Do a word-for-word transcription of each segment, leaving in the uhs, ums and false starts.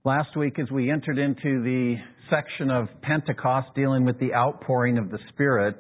Last week, as we entered into the section of Pentecost dealing with the outpouring of the Spirit,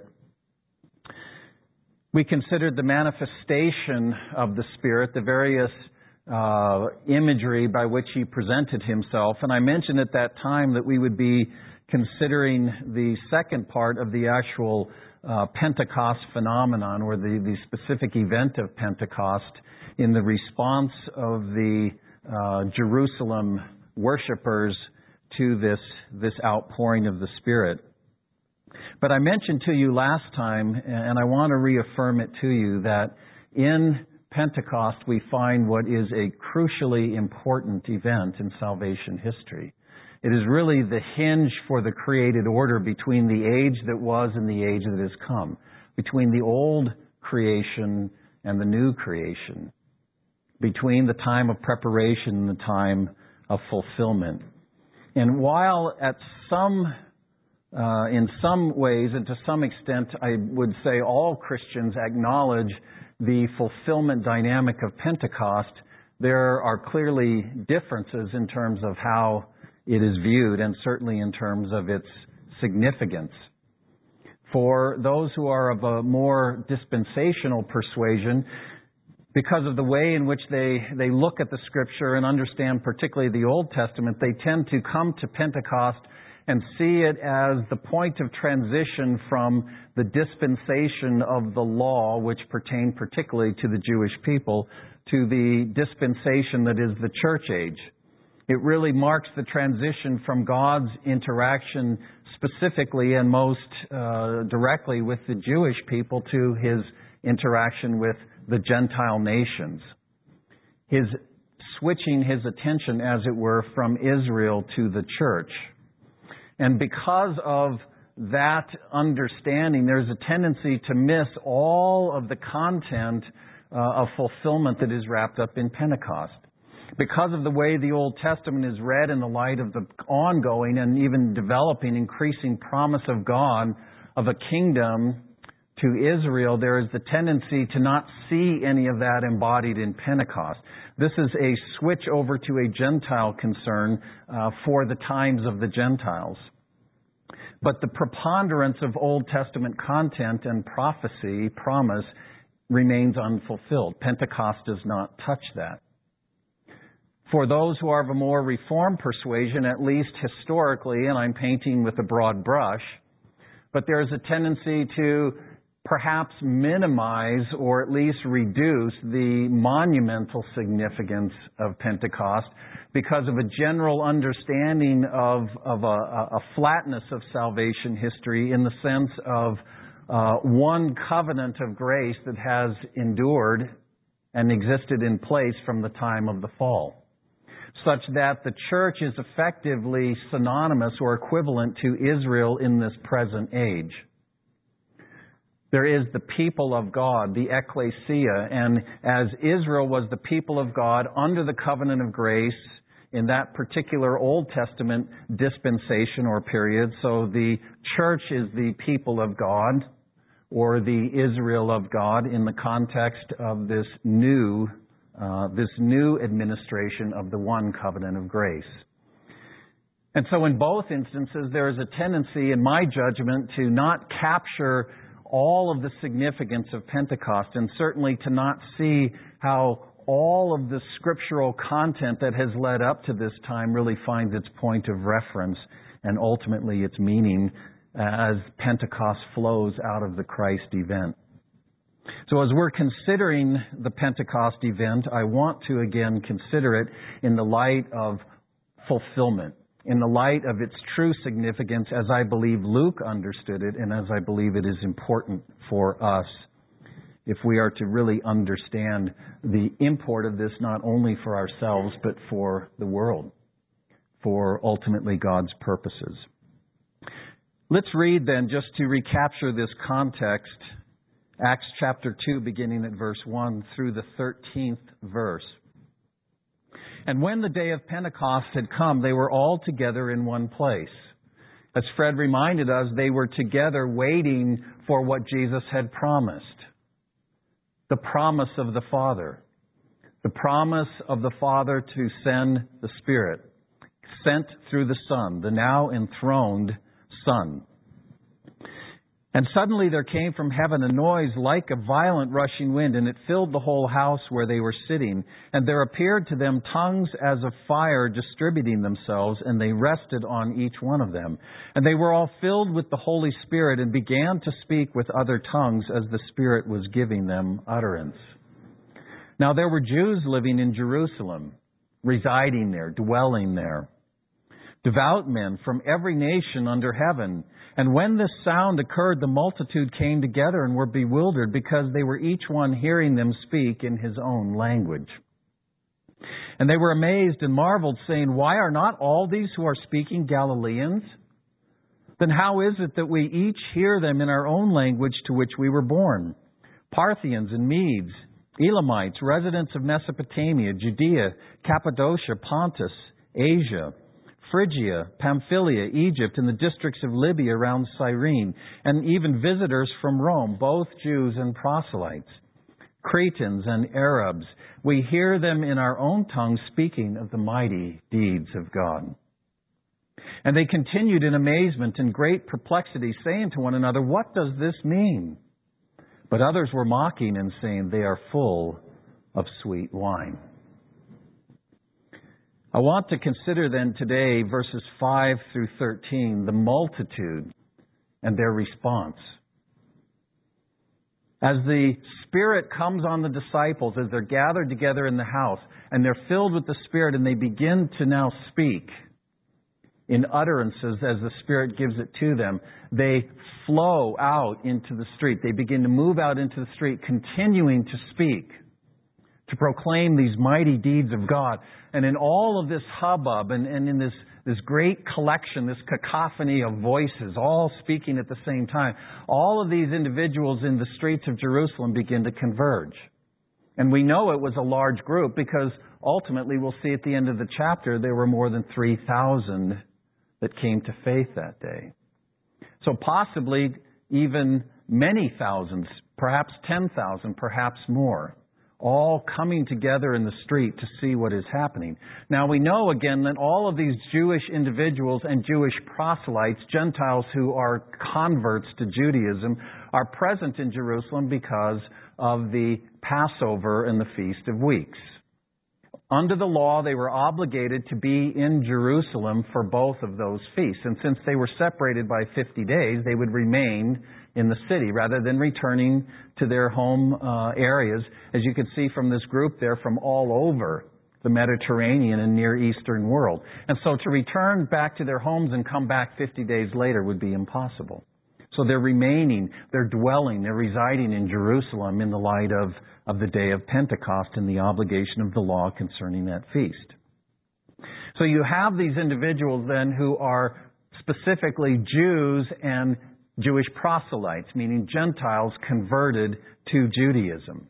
we considered the manifestation of the Spirit, the various uh, imagery by which He presented Himself. And I mentioned at that time that we would be considering the second part of the actual uh, Pentecost phenomenon, or the, the specific event of Pentecost, in the response of the uh, Jerusalem worshipers to this, this outpouring of the Spirit. But I mentioned to you last time, and I want to reaffirm it to you, that in Pentecost we find what is a crucially important event in salvation history. It is really the hinge for the created order between the age that was and the age that has come, between the old creation and the new creation, between the time of preparation and the time of fulfillment. And while at some, uh, in some ways and to some extent, I would say all Christians acknowledge the fulfillment dynamic of Pentecost, there are clearly differences in terms of how it is viewed, and certainly in terms of its significance. For those who are of a more dispensational persuasion, because of the way in which they, they look at the Scripture and understand particularly the Old Testament, they tend to come to Pentecost and see it as the point of transition from the dispensation of the law, which pertained particularly to the Jewish people, to the dispensation that is the church age. It really marks the transition from God's interaction specifically and most uh, directly with the Jewish people to His interaction with the Gentile nations. His switching His attention, as it were, from Israel to the church. And because of that understanding, there's a tendency to miss all of the content uh, of fulfillment that is wrapped up in Pentecost. Because of the way the Old Testament is read in the light of the ongoing and even developing, increasing promise of God of a kingdom to Israel, there is the tendency to not see any of that embodied in Pentecost. This is a switch over to a Gentile concern uh, for the times of the Gentiles. But the preponderance of Old Testament content and prophecy, promise, remains unfulfilled. Pentecost does not touch that. For those who are of a more Reformed persuasion, at least historically, and I'm painting with a broad brush, but there's a tendency to perhaps minimize or at least reduce the monumental significance of Pentecost because of a general understanding of, of a, a flatness of salvation history in the sense of uh, one covenant of grace that has endured and existed in place from the time of the fall, such that the church is effectively synonymous or equivalent to Israel in this present age. There is the people of God, the ecclesia, and as Israel was the people of God under the covenant of grace in that particular Old Testament dispensation or period, so the church is the people of God, or the Israel of God in the context of this new Uh, this new administration of the one covenant of grace. And so in both instances, there is a tendency, in my judgment, to not capture all of the significance of Pentecost, and certainly to not see how all of the scriptural content that has led up to this time really finds its point of reference and ultimately its meaning as Pentecost flows out of the Christ event. So as we're considering the Pentecost event, I want to again consider it in the light of fulfillment, in the light of its true significance as I believe Luke understood it and as I believe it is important for us if we are to really understand the import of this not only for ourselves but for the world, for ultimately God's purposes. Let's read then, just to recapture this context, Acts chapter two, beginning at verse one through the thirteenth verse. And when the day of Pentecost had come, they were all together in one place. As Fred reminded us, they were together waiting for what Jesus had promised. The promise of the Father. The promise of the Father to send the Spirit. sent through the Son, the now enthroned Son. And suddenly there came from heaven a noise like a violent rushing wind, and it filled the whole house where they were sitting. And there appeared to them tongues as of fire distributing themselves, and they rested on each one of them. And they were all filled with the Holy Spirit and began to speak with other tongues as the Spirit was giving them utterance. Now there were Jews living in Jerusalem, residing there, dwelling there, devout men from every nation under heaven. And when this sound occurred, the multitude came together and were bewildered, because they were each one hearing them speak in his own language. And they were amazed and marveled, saying, "Why are not all these who are speaking Galileans? Then how is it that we each hear them in our own language to which we were born? Parthians and Medes, Elamites, residents of Mesopotamia, Judea, Cappadocia, Pontus, Asia, Phrygia, Pamphylia, Egypt, and the districts of Libya around Cyrene, and even visitors from Rome, both Jews and proselytes, Cretans and Arabs. We hear them in our own tongue speaking of the mighty deeds of God." And they continued in amazement and great perplexity, saying to one another, "What does this mean?" But others were mocking and saying, "They are full of sweet wine." I want to consider then today verses five through thirteen, the multitude and their response. As the Spirit comes on the disciples, as they're gathered together in the house, and they're filled with the Spirit, and they begin to now speak in utterances as the Spirit gives it to them, they flow out into the street. They begin to move out into the street, continuing to speak, to proclaim these mighty deeds of God. And in all of this hubbub and, and in this, this great collection, this cacophony of voices, all speaking at the same time, all of these individuals in the streets of Jerusalem begin to converge. And we know it was a large group, because ultimately we'll see at the end of the chapter there were more than three thousand that came to faith that day. So possibly even many thousands, perhaps ten thousand, perhaps more, all coming together in the street to see what is happening. Now we know again that all of these Jewish individuals and Jewish proselytes, Gentiles who are converts to Judaism, are present in Jerusalem because of the Passover and the Feast of Weeks. Under the law, they were obligated to be in Jerusalem for both of those feasts. And since they were separated by fifty days, they would remain in the city rather than returning to their home uh, areas. As you can see from this group, they're from all over the Mediterranean and Near Eastern world. And so to return back to their homes and come back fifty days later would be impossible. So they're remaining, they're dwelling, they're residing in Jerusalem in the light of, of the day of Pentecost and the obligation of the law concerning that feast. So you have these individuals then who are specifically Jews and Jewish proselytes, meaning Gentiles converted to Judaism.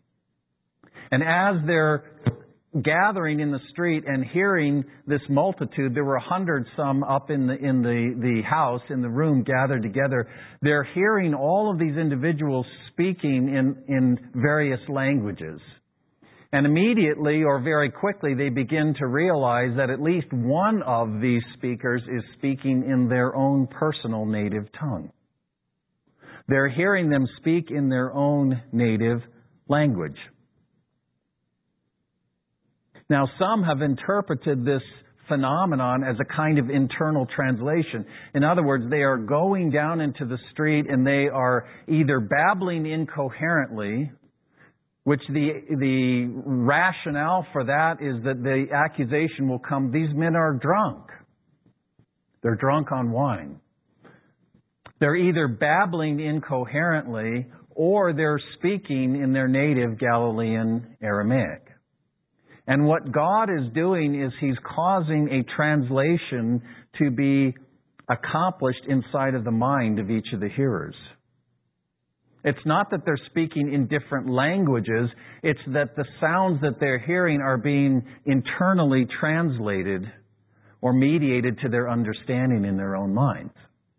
And as they're gathering in the street and hearing this multitude, there were a hundred some up in the in the, the house, in the room, gathered together. They're hearing all of these individuals speaking in, in various languages. And immediately or very quickly they begin to realize that at least one of these speakers is speaking in their own personal native tongue. They're hearing them speak in their own native language. Now, some have interpreted this phenomenon as a kind of internal translation. In other words, they are going down into the street and they are either babbling incoherently, which the, the rationale for that is that the accusation will come, these men are drunk. They're drunk on wine. They're either babbling incoherently or they're speaking in their native Galilean Aramaic. And what God is doing is He's causing a translation to be accomplished inside of the mind of each of the hearers. It's not that they're speaking in different languages, it's that the sounds that they're hearing are being internally translated or mediated to their understanding in their own minds.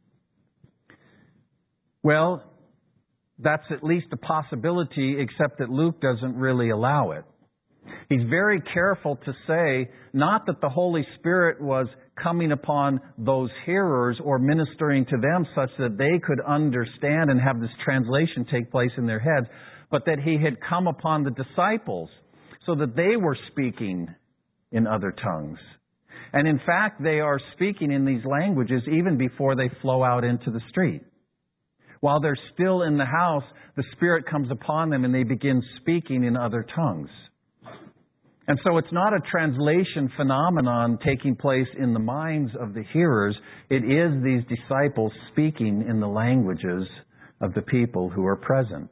Well, that's at least a possibility, except that Luke doesn't really allow it. He's very careful to say not that the Holy Spirit was coming upon those hearers or ministering to them such that they could understand and have this translation take place in their heads, but that He had come upon the disciples so that they were speaking in other tongues. And in fact, they are speaking in these languages even before they flow out into the street. While they're still in the house, the Spirit comes upon them and they begin speaking in other tongues. And so it's not a translation phenomenon taking place in the minds of the hearers. It is these disciples speaking in the languages of the people who are present.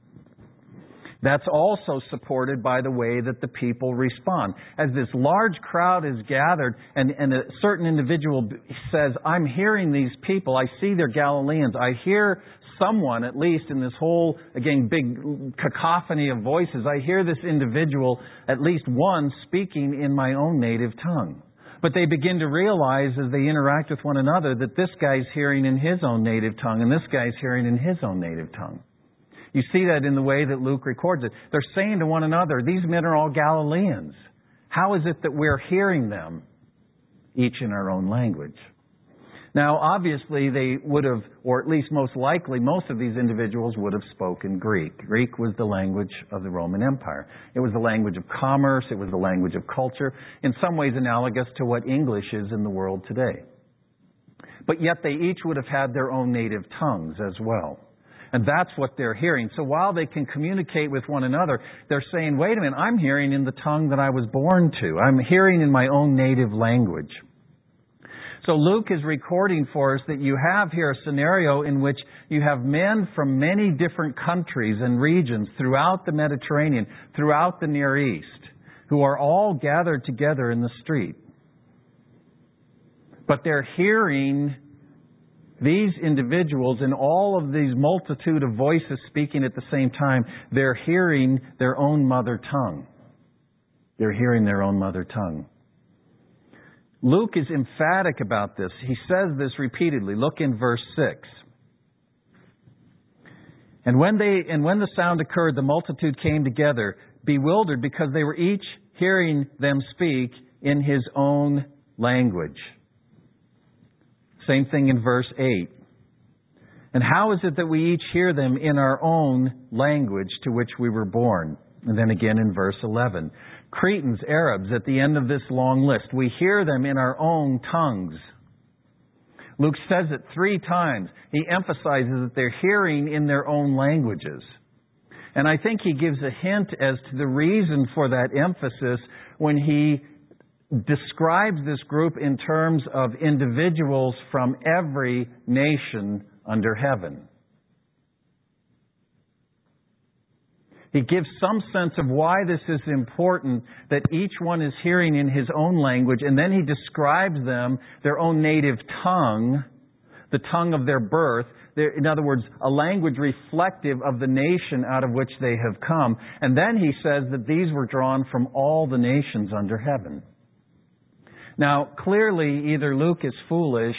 That's also supported by the way that the people respond. As this large crowd is gathered and, and a certain individual says, I'm hearing these people, I see they're Galileans, I hear someone, at least in this whole, again, big cacophony of voices, I hear this individual, at least one, speaking in my own native tongue. But they begin to realize as they interact with one another that this guy's hearing in his own native tongue and this guy's hearing in his own native tongue. You see that in the way that Luke records it. They're saying to one another, these men are all Galileans. How is it that we're hearing them, each in our own language? Now, obviously, they would have, or at least most likely, most of these individuals would have spoken Greek. Greek was the language of the Roman Empire. It was the language of commerce. It was the language of culture, in some ways analogous to what English is in the world today. But yet they each would have had their own native tongues as well. And that's what they're hearing. So while they can communicate with one another, they're saying, wait a minute, I'm hearing in the tongue that I was born to. I'm hearing in my own native language. So Luke is recording for us that you have here a scenario in which you have men from many different countries and regions throughout the Mediterranean, throughout the Near East, who are all gathered together in the street. But they're hearing these individuals in all of these multitude of voices speaking at the same time. They're hearing their own mother tongue. They're hearing their own mother tongue. Luke is emphatic about this. He says this repeatedly. Look in verse six. And when they and when the sound occurred, the multitude came together, bewildered, because they were each hearing them speak in his own language. Same thing in verse eight. And how is it that we each hear them in our own language to which we were born? And then again in verse eleven. Cretans, Arabs, at the end of this long list, we hear them in our own tongues. Luke says it three times. He emphasizes that they're hearing in their own languages. And I think he gives a hint as to the reason for that emphasis when he describes this group in terms of individuals from every nation under heaven. He gives some sense of why this is important, that each one is hearing in his own language, and then he describes them, their own native tongue, the tongue of their birth. In other words, a language reflective of the nation out of which they have come. And then he says that these were drawn from all the nations under heaven. Now, clearly, either Luke is foolish,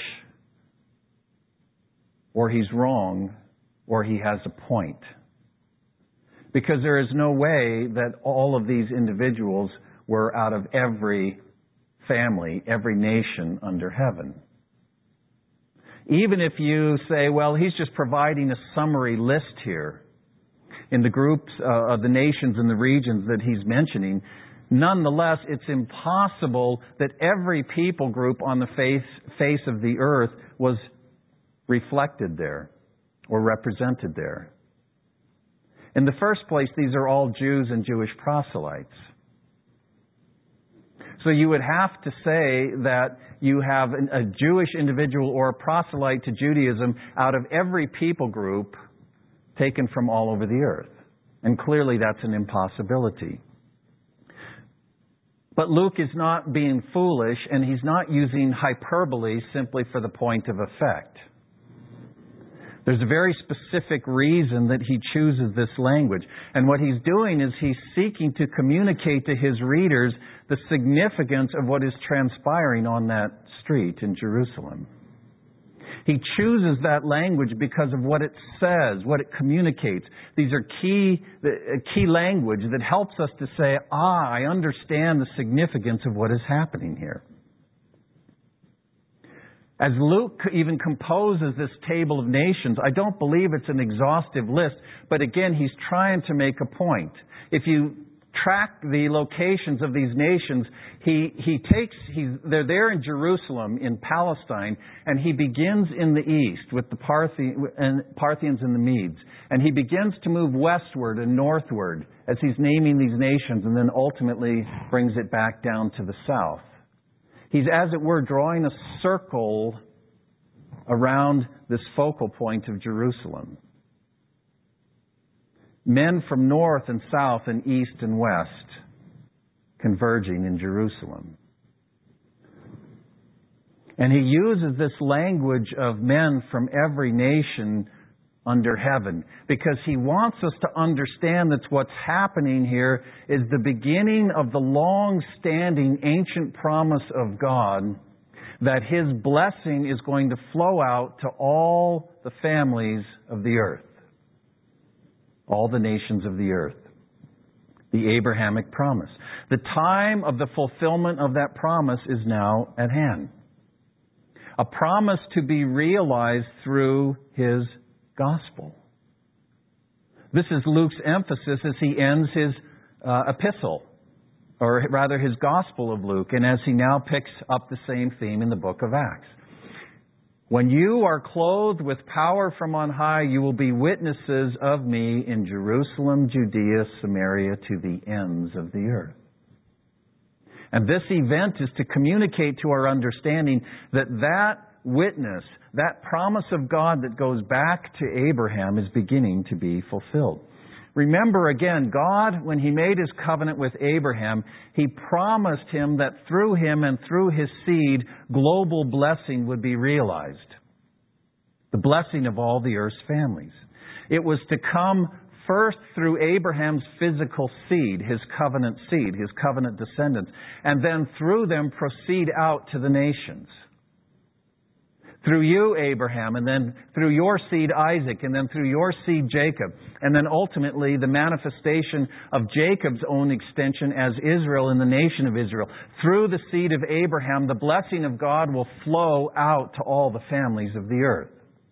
or he's wrong, or he has a point. Because there is no way that all of these individuals were out of every family, every nation under heaven. Even if you say, well, he's just providing a summary list here in the groups uh, of the nations and the regions that he's mentioning, nonetheless, it's impossible that every people group on the face, face of the earth was reflected there or represented there. In the first place, these are all Jews and Jewish proselytes. So you would have to say that you have a Jewish individual or a proselyte to Judaism out of every people group taken from all over the earth. And clearly that's an impossibility. But Luke is not being foolish, and he's not using hyperbole simply for the point of effect. There's a very specific reason that he chooses this language. And what he's doing is he's seeking to communicate to his readers the significance of what is transpiring on that street in Jerusalem. He chooses that language because of what it says, what it communicates. These are key, key language that helps us to say, ah, I understand the significance of what is happening here. As Luke even composes this table of nations, I don't believe it's an exhaustive list, but again, he's trying to make a point. If you track the locations of these nations, he, he takes, he's, they're there in Jerusalem, in Palestine, and he begins in the east with the Parthi, and Parthians and the Medes. And he begins to move westward and northward as he's naming these nations, and then ultimately brings it back down to the south. He's, as it were, drawing a circle around this focal point of Jerusalem. Men from north and south and east and west converging in Jerusalem. And he uses this language of men from every nation under heaven because he wants us to understand that what's happening here is the beginning of the long-standing ancient promise of God that His blessing is going to flow out to all the families of the earth. All the nations of the earth. The Abrahamic promise. The time of the fulfillment of that promise is now at hand. A promise to be realized through His gospel. This is Luke's emphasis as he ends his uh, epistle, or rather his gospel of Luke, and as he now picks up the same theme in the book of Acts. When you are clothed with power from on high, you will be witnesses of me in Jerusalem, Judea, Samaria, to the ends of the earth. And this event is to communicate to our understanding that that witness, that promise of God that goes back to Abraham is beginning to be fulfilled. Remember again, God, when He made His covenant with Abraham, He promised him that through him and through his seed, global blessing would be realized. The blessing of all the earth's families. It was to come first through Abraham's physical seed, his covenant seed, his covenant descendants, and then through them proceed out to the nations. Through you, Abraham, and then through your seed, Isaac, and then through your seed, Jacob. And then ultimately the manifestation of Jacob's own extension as Israel in the nation of Israel. Through the seed of Abraham, the blessing of God will flow out to all the families of the earth.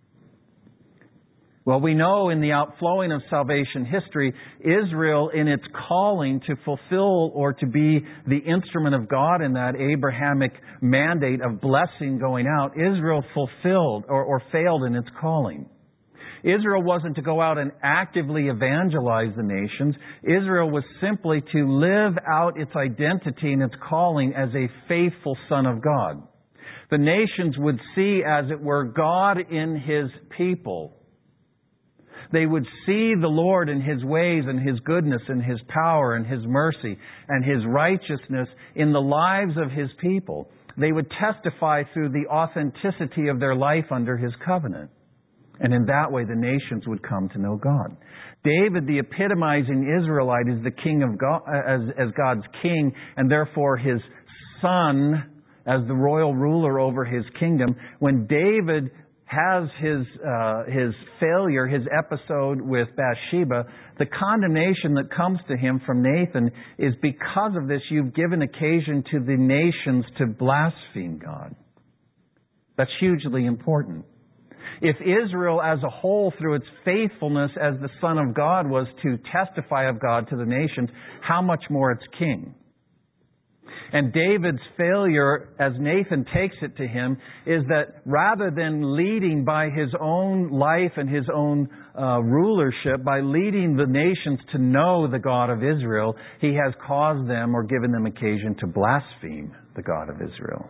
Well, we know in the outflowing of salvation history, Israel in its calling to fulfill or to be the instrument of God in that Abrahamic mandate of blessing going out, Israel fulfilled or, or failed in its calling. Israel wasn't to go out and actively evangelize the nations. Israel was simply to live out its identity and its calling as a faithful son of God. The nations would see, as it were, God in His people. They would see the Lord in His ways and His goodness and His power and His mercy and His righteousness in the lives of His people. They would testify through the authenticity of their life under His covenant. And in that way, the nations would come to know God. David, the epitomizing Israelite, is the king of God, as, as God's king, and therefore His son as the royal ruler over His kingdom. When David has his uh, his failure, his episode with Bathsheba, the condemnation that comes to him from Nathan is, because of this, you've given occasion to the nations to blaspheme God. That's hugely important. If Israel as a whole, through its faithfulness as the Son of God, was to testify of God to the nations, how much more its king? And David's failure, as Nathan takes it to him, is that rather than leading by his own life and his own uh, rulership, by leading the nations to know the God of Israel, he has caused them or given them occasion to blaspheme the God of Israel.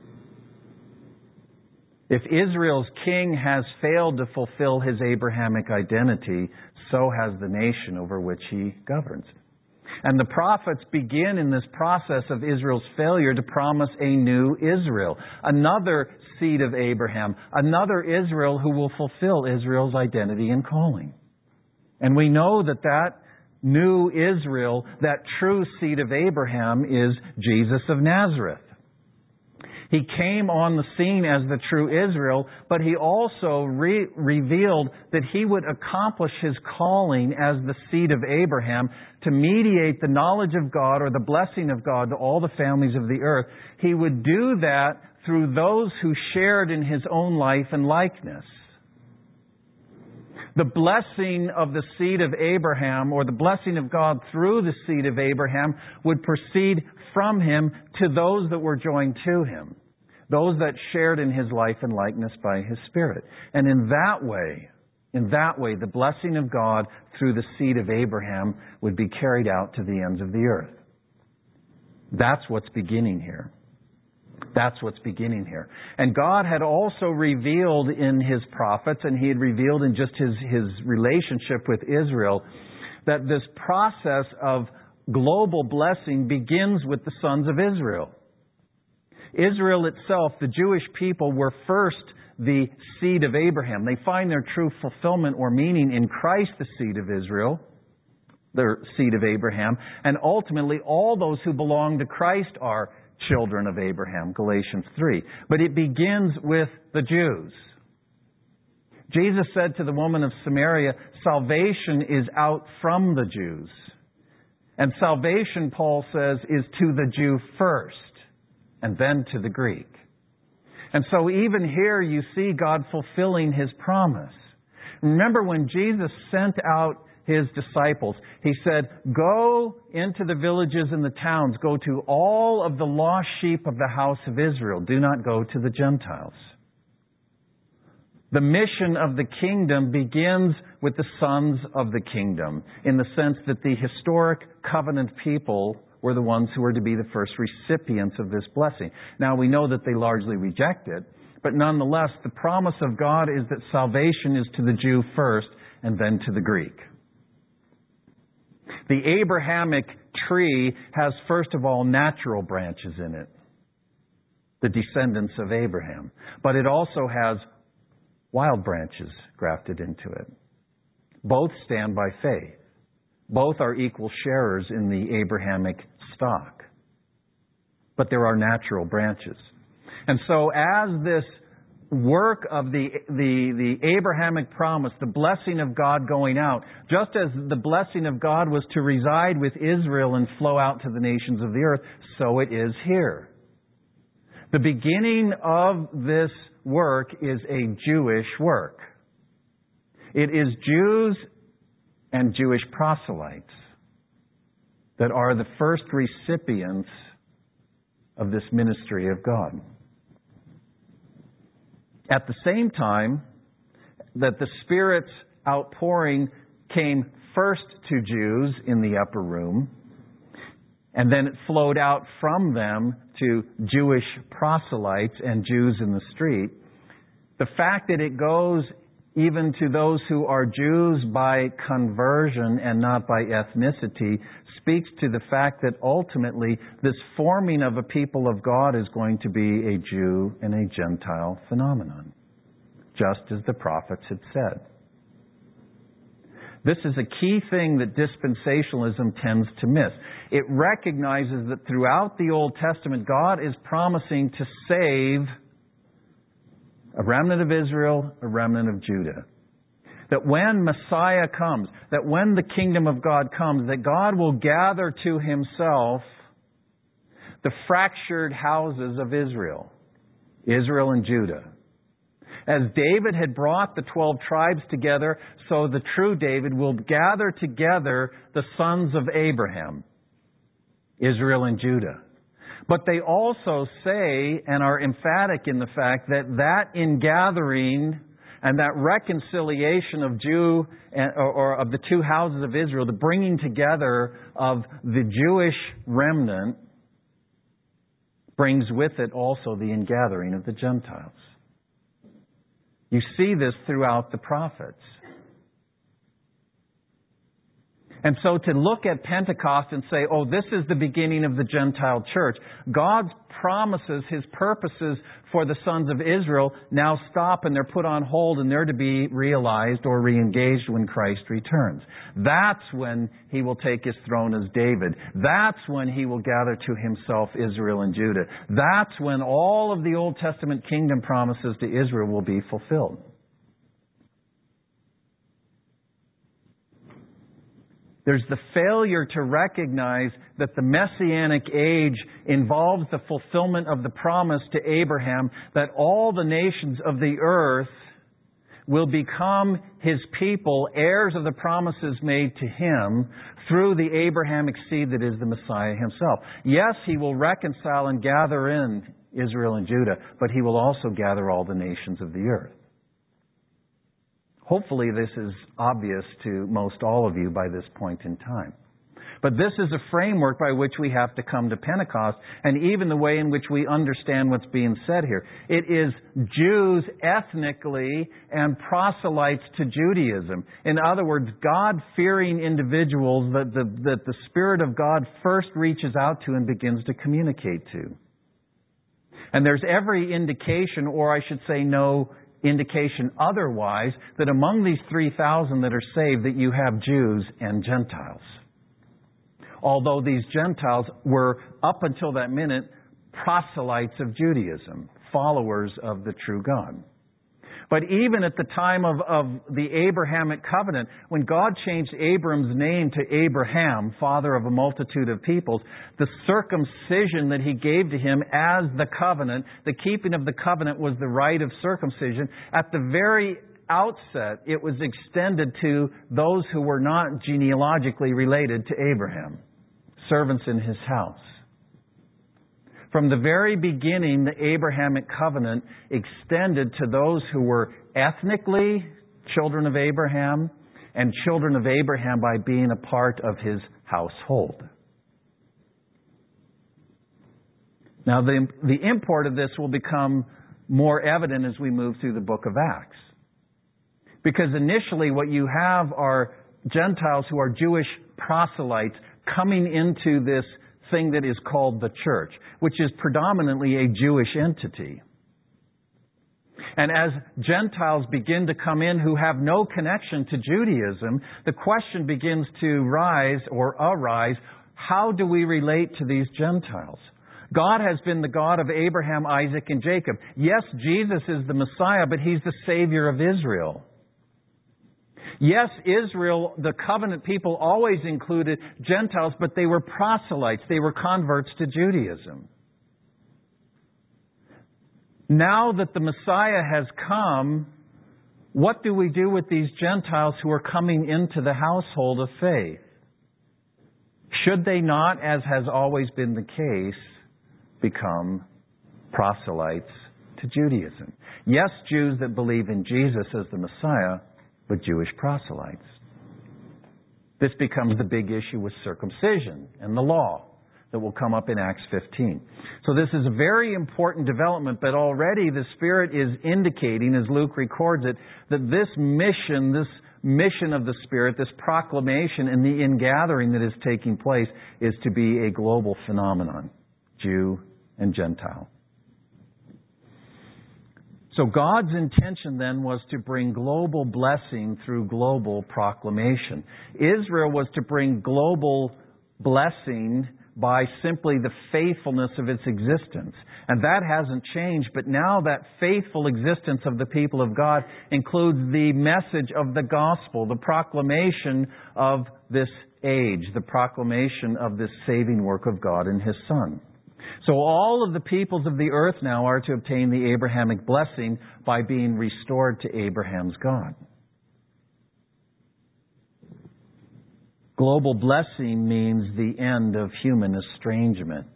If Israel's king has failed to fulfill his Abrahamic identity, so has the nation over which he governs. And the prophets begin in this process of Israel's failure to promise a new Israel, another seed of Abraham, another Israel who will fulfill Israel's identity and calling. And we know that that new Israel, that true seed of Abraham, is Jesus of Nazareth. He came on the scene as the true Israel, but He also re- revealed that He would accomplish His calling as the seed of Abraham to mediate the knowledge of God or the blessing of God to all the families of the earth. He would do that through those who shared in His own life and likeness. The blessing of the seed of Abraham, or the blessing of God through the seed of Abraham, would proceed from Him to those that were joined to Him, those that shared in His life and likeness by His Spirit. And in that way, in that way, the blessing of God through the seed of Abraham would be carried out to the ends of the earth. That's what's beginning here. That's what's beginning here. And God had also revealed in His prophets, and He had revealed in just His, His relationship with Israel, that this process of global blessing begins with the sons of Israel. Israel itself, the Jewish people, were first the seed of Abraham. They find their true fulfillment or meaning in Christ, the seed of Israel, the seed of Abraham. And ultimately, all those who belong to Christ are children of Abraham, Galatians three. But it begins with the Jews. Jesus said to the woman of Samaria, salvation is out from the Jews. And salvation, Paul says, is to the Jew first, and then to the Greek. And so even here you see God fulfilling His promise. Remember when Jesus sent out His disciples, He said, go into the villages and the towns, go to all of the lost sheep of the house of Israel. Do not go to the Gentiles. The mission of the kingdom begins with the sons of the kingdom, in the sense that the historic covenant people were the ones who were to be the first recipients of this blessing. Now we know that they largely reject it, but nonetheless, the promise of God is that salvation is to the Jew first and then to the Greek. The Abrahamic tree has, first of all, natural branches in it, the descendants of Abraham. But it also has wild branches grafted into it. Both stand by faith. Both are equal sharers in the Abrahamic stock. But there are natural branches. And so as this work of the, the, the Abrahamic promise, the blessing of God going out, just as the blessing of God was to reside with Israel and flow out to the nations of the earth, so it is here. The beginning of this work is a Jewish work. It is Jews and Jewish proselytes that are the first recipients of this ministry of God. At the same time that the Spirit's outpouring came first to Jews in the upper room, and then it flowed out from them to Jewish proselytes and Jews in the street, the fact that it goes even to those who are Jews by conversion and not by ethnicity speaks to the fact that ultimately this forming of a people of God is going to be a Jew and a Gentile phenomenon, just as the prophets had said. This is a key thing that dispensationalism tends to miss. It recognizes that throughout the Old Testament, God is promising to save a remnant of Israel, a remnant of Judah. That when Messiah comes, that when the kingdom of God comes, that God will gather to Himself the fractured houses of Israel, Israel and Judah. As David had brought the twelve tribes together, so the true David will gather together the sons of Abraham, Israel and Judah. But they also say and are emphatic in the fact that that ingathering and that reconciliation of Jew and, or, or of the two houses of Israel, the bringing together of the Jewish remnant, brings with it also the ingathering of the Gentiles. You see this throughout the prophets. And so to look at Pentecost and say, oh, this is the beginning of the Gentile church, God's promises, His purposes for the sons of Israel now stop and they're put on hold and they're to be realized or re-engaged when Christ returns. That's when He will take His throne as David. That's when He will gather to Himself Israel and Judah. That's when all of the Old Testament kingdom promises to Israel will be fulfilled. There's the failure to recognize that the Messianic age involves the fulfillment of the promise to Abraham that all the nations of the earth will become His people, heirs of the promises made to Him through the Abrahamic seed that is the Messiah Himself. Yes, He will reconcile and gather in Israel and Judah, but He will also gather all the nations of the earth. Hopefully this is obvious to most all of you by this point in time. But this is a framework by which we have to come to Pentecost, and even the way in which we understand what's being said here. It is Jews ethnically and proselytes to Judaism. In other words, God-fearing individuals that the, that the Spirit of God first reaches out to and begins to communicate to. And there's every indication, or I should say no indication otherwise, that among these three thousand that are saved that you have Jews and Gentiles. Although these Gentiles were, up until that minute, proselytes of Judaism, followers of the true God. But even at the time of, of the Abrahamic covenant, when God changed Abram's name to Abraham, father of a multitude of peoples, the circumcision that He gave to him as the covenant, the keeping of the covenant was the rite of circumcision. At the very outset, it was extended to those who were not genealogically related to Abraham, servants in his house. From the very beginning, the Abrahamic covenant extended to those who were ethnically children of Abraham and children of Abraham by being a part of his household. Now, the, the import of this will become more evident as we move through the book of Acts. Because initially what you have are Gentiles who are Jewish proselytes coming into this thing that is called the church, which is predominantly a Jewish entity. And as Gentiles begin to come in who have no connection to Judaism, the question begins to rise or arise, how do we relate to these Gentiles? God has been the God of Abraham, Isaac, and Jacob. Yes, Jesus is the Messiah, but He's the Savior of Israel. Yes, Israel, the covenant people, always included Gentiles, but they were proselytes. They were converts to Judaism. Now that the Messiah has come, what do we do with these Gentiles who are coming into the household of faith? Should they not, as has always been the case, become proselytes to Judaism? Yes, Jews that believe in Jesus as the Messiah, but Jewish proselytes. This becomes the big issue with circumcision and the law that will come up in Acts fifteen. So this is a very important development, but already the Spirit is indicating, as Luke records it, that this mission, this mission of the Spirit, this proclamation and the ingathering that is taking place is to be a global phenomenon, Jew and Gentile. So God's intention then was to bring global blessing through global proclamation. Israel was to bring global blessing by simply the faithfulness of its existence. And that hasn't changed, but now that faithful existence of the people of God includes the message of the gospel, the proclamation of this age, the proclamation of this saving work of God in His Son. So all of the peoples of the earth now are to obtain the Abrahamic blessing by being restored to Abraham's God. Global blessing means the end of human estrangement.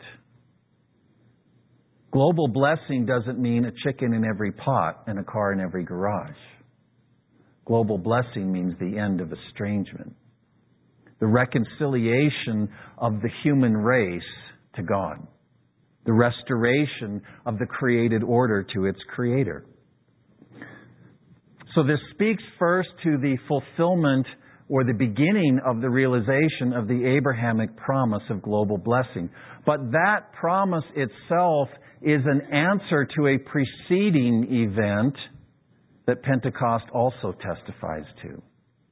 Global blessing doesn't mean a chicken in every pot and a car in every garage. Global blessing means the end of estrangement. The reconciliation of the human race to God. The restoration of the created order to its Creator. So this speaks first to the fulfillment or the beginning of the realization of the Abrahamic promise of global blessing. But that promise itself is an answer to a preceding event that Pentecost also testifies to.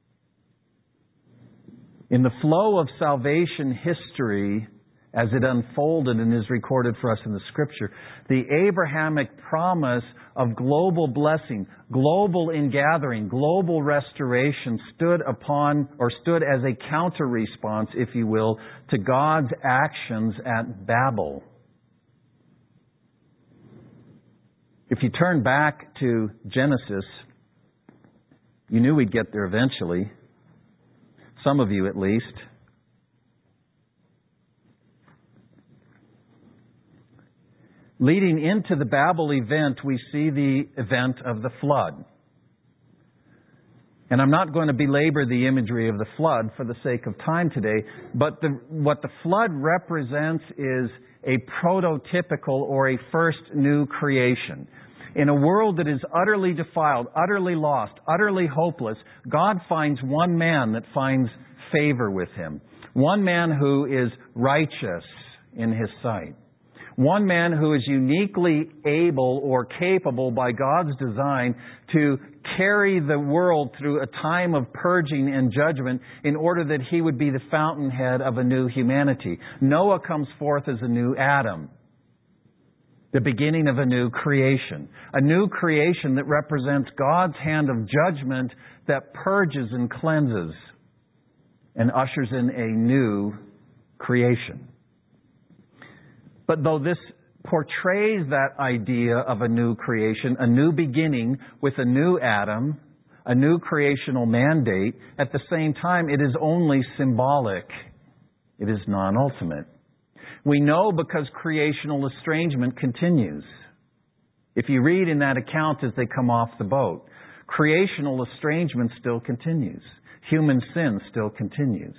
In the flow of salvation history, as it unfolded and is recorded for us in the Scripture, the Abrahamic promise of global blessing, global ingathering, global restoration stood upon, or stood as a counter response, if you will, to God's actions at Babel. If you turn back to Genesis, you knew we'd get there eventually. Some of you at least. Leading into the Babel event, we see the event of the flood. And I'm not going to belabor the imagery of the flood for the sake of time today, but the, what the flood represents is a prototypical or a first new creation. In a world that is utterly defiled, utterly lost, utterly hopeless, God finds one man that finds favor with Him. One man who is righteous in His sight. One man who is uniquely able or capable by God's design to carry the world through a time of purging and judgment in order that he would be the fountainhead of a new humanity. Noah comes forth as a new Adam. The beginning of a new creation. A new creation that represents God's hand of judgment that purges and cleanses and ushers in a new creation. But though this portrays that idea of a new creation, a new beginning with a new Adam, a new creational mandate, at the same time it is only symbolic. It is non-ultimate. We know because creational estrangement continues. If you read in that account as they come off the boat, creational estrangement still continues. Human sin still continues.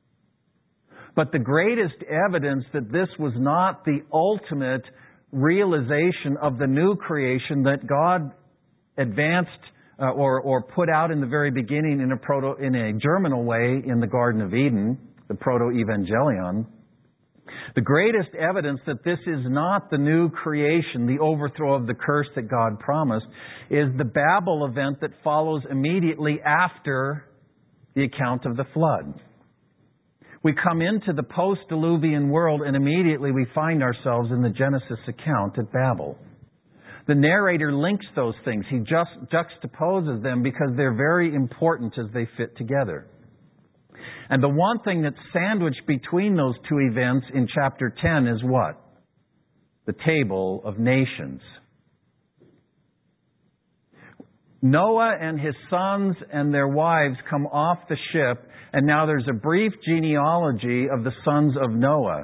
But the greatest evidence that this was not the ultimate realization of the new creation that God advanced uh, or, or put out in the very beginning in a proto, in a germinal way in the Garden of Eden, the proto-evangelion, the greatest evidence that this is not the new creation, the overthrow of the curse that God promised, is the Babel event that follows immediately after the account of the flood. We come into the post-diluvian world and immediately we find ourselves in the Genesis account at Babel. The narrator links those things. He just juxtaposes them because they're very important as they fit together. And the one thing that's sandwiched between those two events in chapter ten is what? The table of nations. Noah and his sons and their wives come off the ship, and now there's a brief genealogy of the sons of Noah.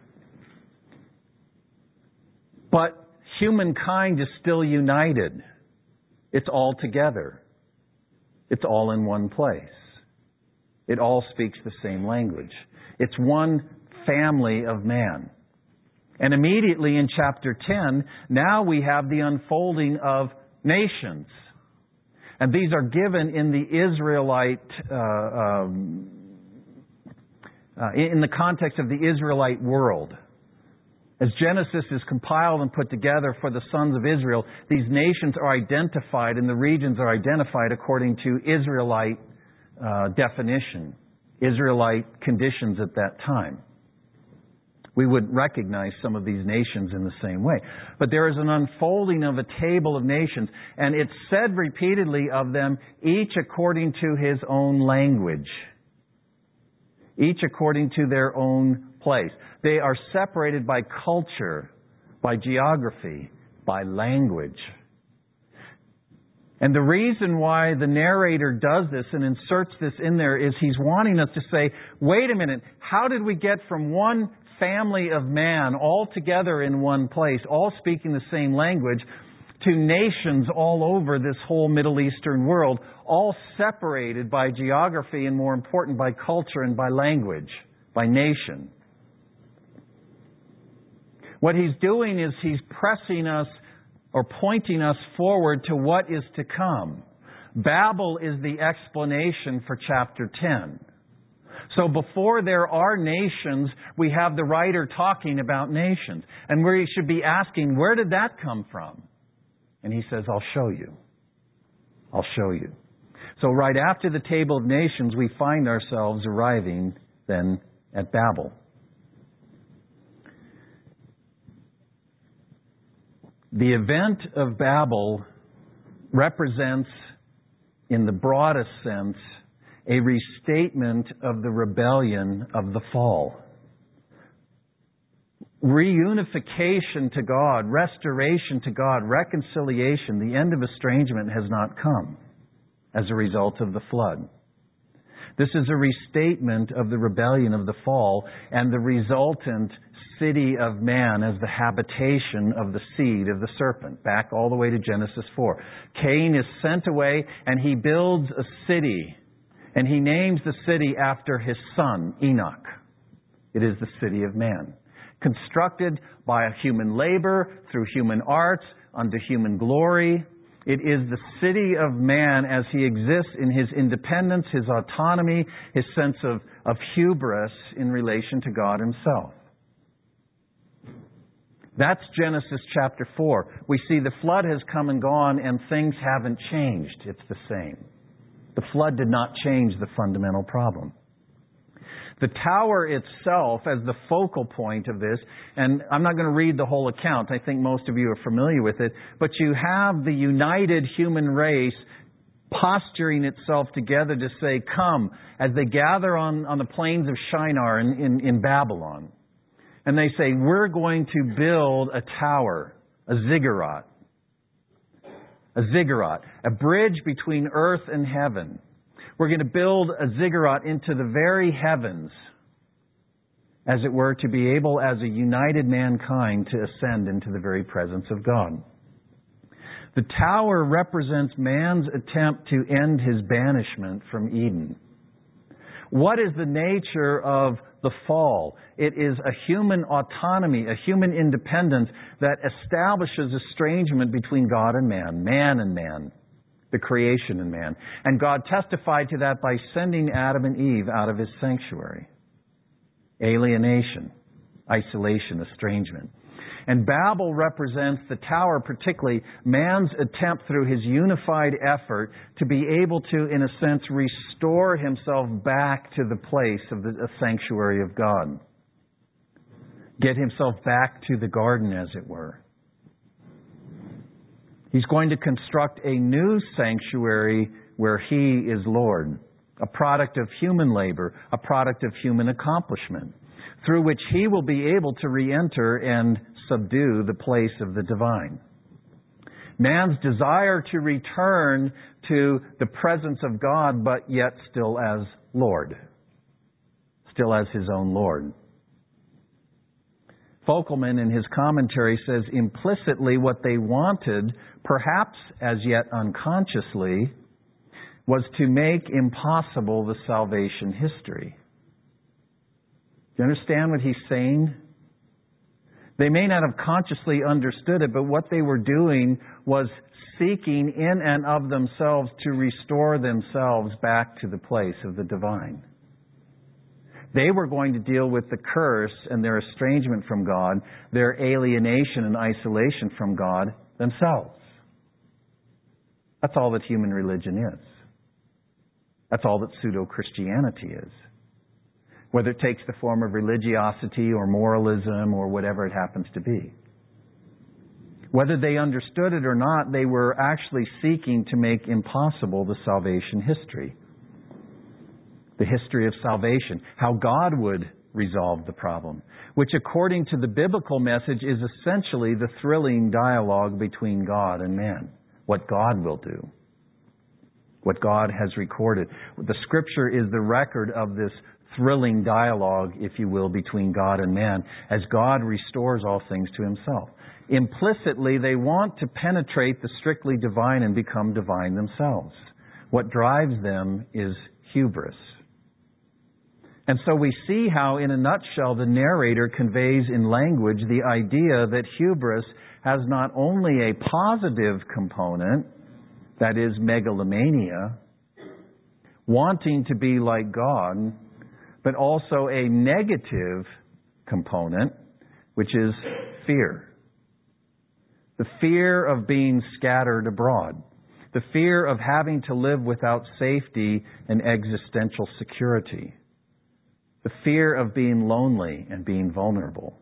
But humankind is still united. It's all together. It's all in one place. It all speaks the same language. It's one family of man. And immediately in chapter ten, now we have the unfolding of nations. And these are given in the Israelite, uh, um, uh, in the context of the Israelite world. As Genesis is compiled and put together for the sons of Israel, these nations are identified and the regions are identified according to Israelite uh, definition, Israelite conditions at that time. We would recognize some of these nations in the same way. But there is an unfolding of a table of nations, and it's said repeatedly of them, each according to his own language. Each according to their own place. They are separated by culture, by geography, by language. And the reason why the narrator does this and inserts this in there is he's wanting us to say, wait a minute, how did we get from one family of man all together in one place, all speaking the same language, to nations all over this whole Middle Eastern world, all separated by geography and, more important, by culture and by language, by nation? What he's doing is he's pressing us or pointing us forward to what is to come. Babel is the explanation for chapter ten. So before there are nations, we have the writer talking about nations. And we should be asking, where did that come from? And he says, I'll show you. I'll show you. So right after the table of nations, we find ourselves arriving then at Babel. The event of Babel represents, in the broadest sense, a restatement of the rebellion of the fall. Reunification to God, restoration to God, reconciliation, the end of estrangement has not come as a result of the flood. This is a restatement of the rebellion of the fall and the resultant city of man as the habitation of the seed of the serpent, back all the way to Genesis four. Cain is sent away and he builds a city, and he names the city after his son, Enoch. It is the city of man, constructed by a human labor, through human arts, unto human glory. It is the city of man as he exists in his independence, his autonomy, his sense of, of hubris in relation to God himself. That's Genesis chapter four. We see the flood has come and gone and things haven't changed. It's the same. The flood did not change the fundamental problem. The tower itself as the focal point of this, and I'm not going to read the whole account. I think most of you are familiar with it. But you have the united human race posturing itself together to say, come, as they gather on, on the plains of Shinar in, in, in Babylon. And they say, we're going to build a tower, a ziggurat. A ziggurat, a bridge between earth and heaven. We're going to build a ziggurat into the very heavens, as it were, to be able as a united mankind to ascend into the very presence of God. The tower represents man's attempt to end his banishment from Eden. What is the nature of the fall? It is a human autonomy, a human independence that establishes estrangement between God and man, man and man, the creation and man. And God testified to that by sending Adam and Eve out of his sanctuary. Alienation, isolation, estrangement. And Babel represents the tower, particularly man's attempt through his unified effort to be able to, in a sense, restore himself back to the place of the sanctuary of God. Get himself back to the garden, as it were. He's going to construct a new sanctuary where he is Lord, a product of human labor, a product of human accomplishment, through which he will be able to re-enter and subdue the place of the divine. Man's desire to return to the presence of God, but yet still as Lord, still as his own Lord. Folkelman in his commentary says implicitly what they wanted, perhaps as yet unconsciously, was to make impossible the salvation history. Do you understand what he's saying? They may not have consciously understood it, but what they were doing was seeking in and of themselves to restore themselves back to the place of the divine. They were going to deal with the curse and their estrangement from God, their alienation and isolation from God themselves. That's all that human religion is. That's all that pseudo-Christianity is. Whether it takes the form of religiosity or moralism or whatever it happens to be. Whether they understood it or not, they were actually seeking to make impossible the salvation history. The history of salvation. How God would resolve the problem. Which, according to the biblical message, is essentially the thrilling dialogue between God and man. What God will do. What God has recorded. The Scripture is the record of this thrilling dialogue, if you will, between God and man, as God restores all things to himself. Implicitly, they want to penetrate the strictly divine and become divine themselves. What drives them is hubris. And so we see how, in a nutshell, the narrator conveys in language the idea that hubris has not only a positive component, that is megalomania, wanting to be like God, but also a negative component, which is fear. The fear of being scattered abroad. The fear of having to live without safety and existential security. The fear of being lonely and being vulnerable.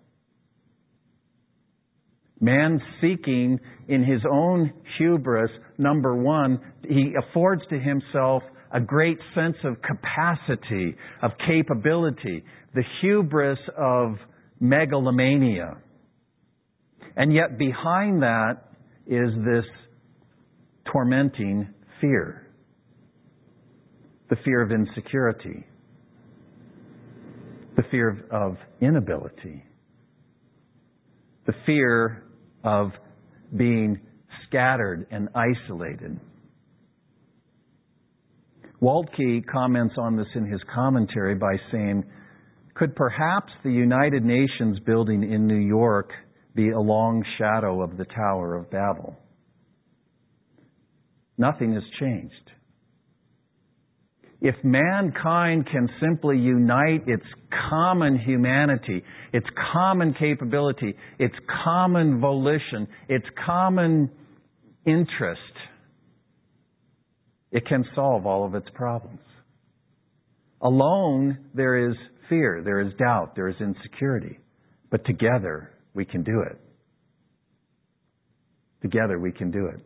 Man seeking in his own hubris, number one, he affords to himself a great sense of capacity, of capability, the hubris of megalomania. And yet behind that is this tormenting fear. The fear of insecurity. The fear of, of inability. The fear of being scattered and isolated. Waltke comments on this in his commentary by saying, could perhaps the United Nations building in New York be a long shadow of the Tower of Babel? Nothing has changed. If mankind can simply unite its common humanity, its common capability, its common volition, its common interest, it can solve all of its problems. Alone, there is fear, there is doubt, there is insecurity. But together, we can do it. Together, we can do it.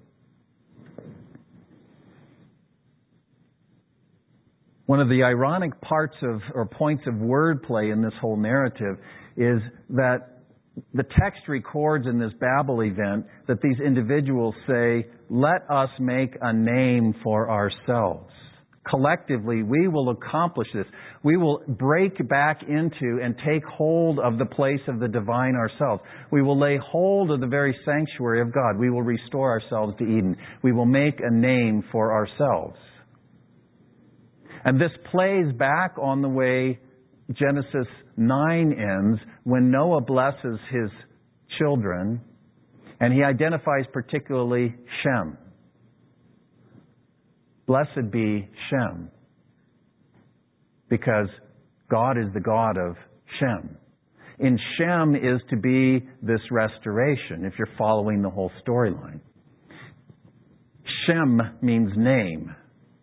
One of the ironic parts of, or points of wordplay in this whole narrative is that the text records in this Babel event that these individuals say, let us make a name for ourselves. Collectively, we will accomplish this. We will break back into and take hold of the place of the divine ourselves. We will lay hold of the very sanctuary of God. We will restore ourselves to Eden. We will make a name for ourselves. And this plays back on the way Genesis nine ends, when Noah blesses his children, and he identifies particularly Shem. Blessed be Shem, because God is the God of Shem. In Shem is to be this restoration, if you're following the whole storyline. Shem means name.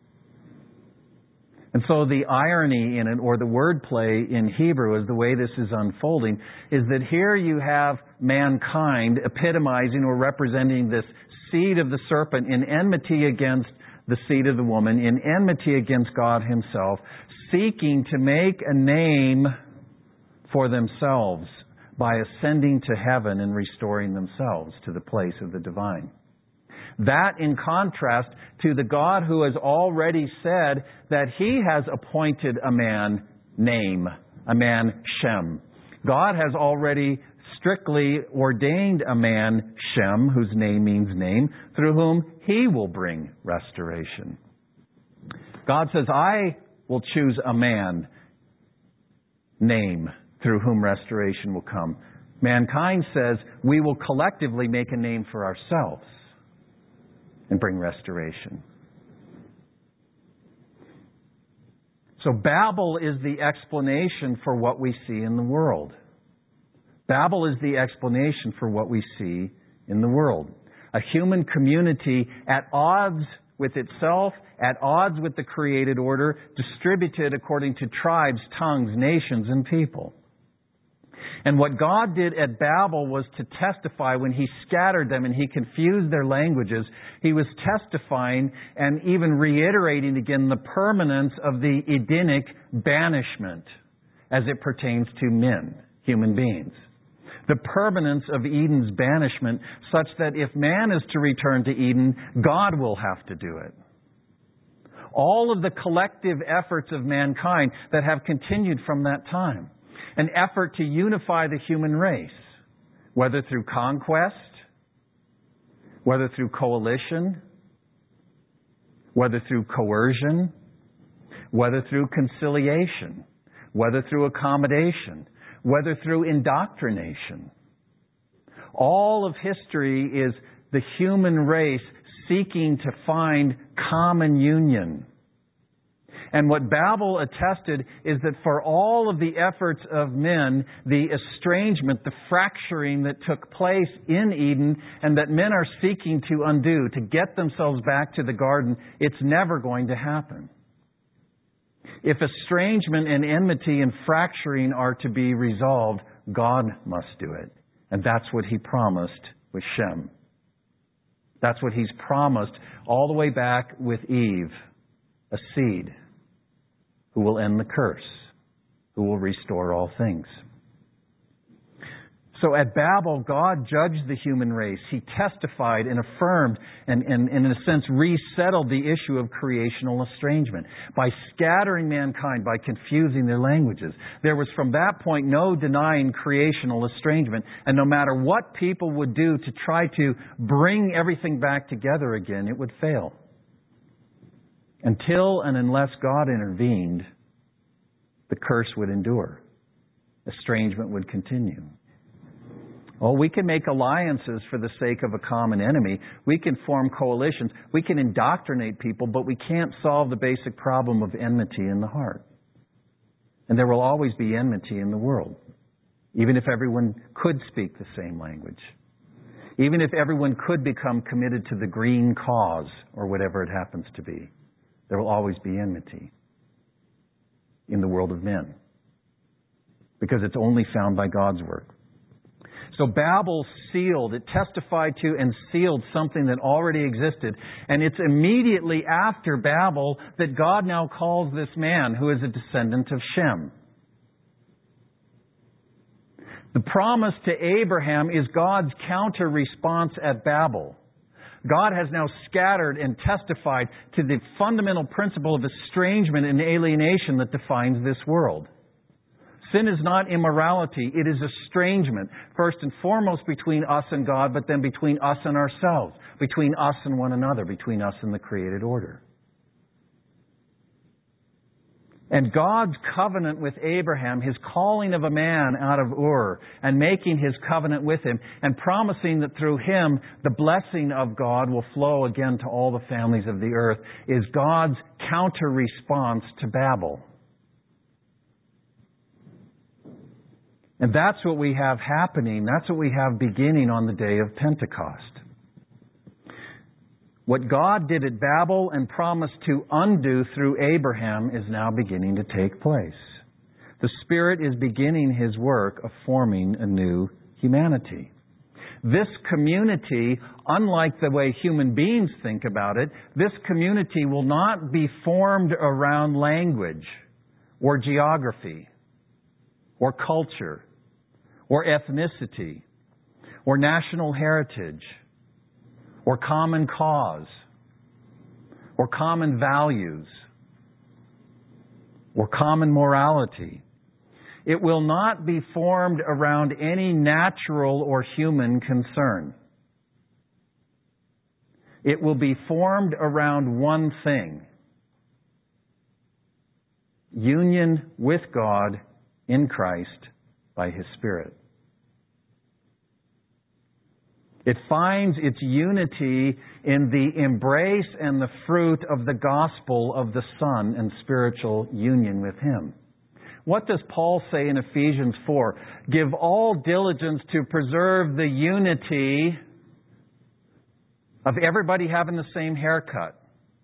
And so the irony in it, or the wordplay in Hebrew, as the way this is unfolding, is that here you have mankind epitomizing or representing this seed of the serpent in enmity against the seed of the woman, in enmity against God Himself, seeking to make a name for themselves by ascending to heaven and restoring themselves to the place of the divine. That in contrast to the God who has already said that He has appointed a man, name, a man, Shem. God has already strictly ordained a man, Shem, whose name means name, through whom He will bring restoration. God says, I will choose a man, name, through whom restoration will come. Mankind says, we will collectively make a name for ourselves and bring restoration. So Babel is the explanation for what we see in the world. Babel is the explanation for what we see in the world. A human community at odds with itself, at odds with the created order, distributed according to tribes, tongues, nations, and people. And what God did at Babel was to testify when He scattered them and He confused their languages. He was testifying and even reiterating again the permanence of the Edenic banishment as it pertains to men, human beings. The permanence of Eden's banishment, such that if man is to return to Eden, God will have to do it. All of the collective efforts of mankind that have continued from that time. An effort to unify the human race, whether through conquest, whether through coalition, whether through coercion, whether through conciliation, whether through accommodation, whether through indoctrination. All of history is the human race seeking to find common union. And what Babel attested is that for all of the efforts of men, the estrangement, the fracturing that took place in Eden and that men are seeking to undo, to get themselves back to the garden, it's never going to happen. If estrangement and enmity and fracturing are to be resolved, God must do it. And that's what He promised with Shem. That's what He's promised all the way back with Eve, a seed who will end the curse, who will restore all things. So at Babel, God judged the human race. He testified and affirmed and, and, and in a sense resettled the issue of creational estrangement by scattering mankind, by confusing their languages. There was from that point no denying creational estrangement. And no matter what people would do to try to bring everything back together again, it would fail. Until and unless God intervened, the curse would endure. Estrangement would continue. Oh, we can make alliances for the sake of a common enemy. We can form coalitions. We can indoctrinate people, but we can't solve the basic problem of enmity in the heart. And there will always be enmity in the world, even if everyone could speak the same language. Even if everyone could become committed to the green cause or whatever it happens to be. There will always be enmity in the world of men, because it's only found by God's work. So Babel sealed, it testified to and sealed something that already existed. And it's immediately after Babel that God now calls this man, who is a descendant of Shem. The promise to Abraham is God's counter response at Babel. God has now scattered and testified to the fundamental principle of estrangement and alienation that defines this world. Sin is not immorality, it is estrangement. First and foremost between us and God, but then between us and ourselves, between us and one another, between us and the created order. And God's covenant with Abraham, His calling of a man out of Ur and making His covenant with him and promising that through him the blessing of God will flow again to all the families of the earth, is God's counter response to Babel. And that's what we have happening. That's what we have beginning on the day of Pentecost. What God did at Babel and promised to undo through Abraham is now beginning to take place. The Spirit is beginning His work of forming a new humanity. This community, unlike the way human beings think about it, this community will not be formed around language or geography or culture or ethnicity or national heritage or common cause, or common values, or common morality. It will not be formed around any natural or human concern. It will be formed around one thing: union with God in Christ by His Spirit. It finds its unity in the embrace and the fruit of the gospel of the Son and spiritual union with Him. What does Paul say in Ephesians four? Give all diligence to preserve the unity of everybody having the same haircut,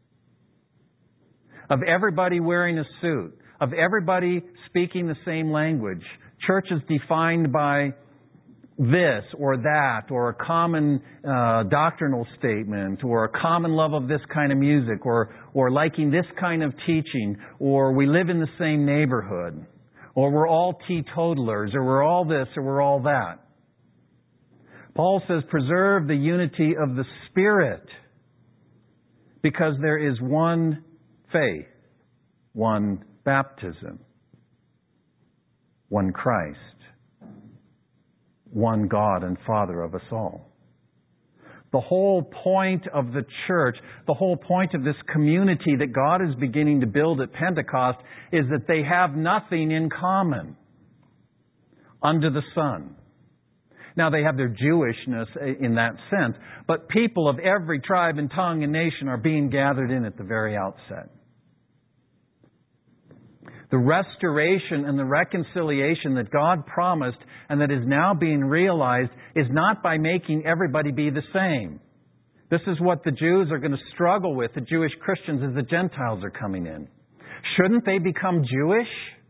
of everybody wearing a suit, of everybody speaking the same language. Churches defined by this or that, or a common uh, doctrinal statement, or a common love of this kind of music, or or liking this kind of teaching, or we live in the same neighborhood, or we're all teetotalers, or we're all this, or we're all that. Paul says, preserve the unity of the Spirit, because there is one faith, one baptism, one Christ, one God and Father of us all. The whole point of the church, the whole point of this community that God is beginning to build at Pentecost is that they have nothing in common under the sun. Now, they have their Jewishness in that sense, but people of every tribe and tongue and nation are being gathered in at the very outset. The restoration and the reconciliation that God promised and that is now being realized is not by making everybody be the same. This is what the Jews are going to struggle with, the Jewish Christians, as the Gentiles are coming in. Shouldn't they become Jewish?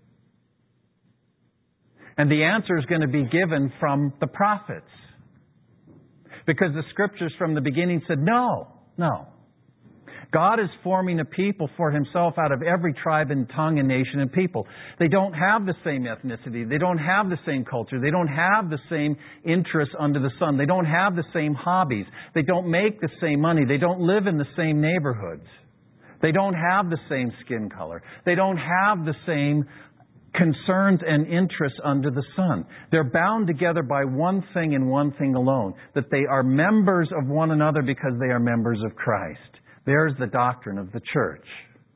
And the answer is going to be given from the prophets. Because the Scriptures from the beginning said, no, no. God is forming a people for Himself out of every tribe and tongue and nation and people. They don't have the same ethnicity. They don't have the same culture. They don't have the same interests under the sun. They don't have the same hobbies. They don't make the same money. They don't live in the same neighborhoods. They don't have the same skin color. They don't have the same concerns and interests under the sun. They're bound together by one thing and one thing alone, that they are members of one another because they are members of Christ. There's the doctrine of the church.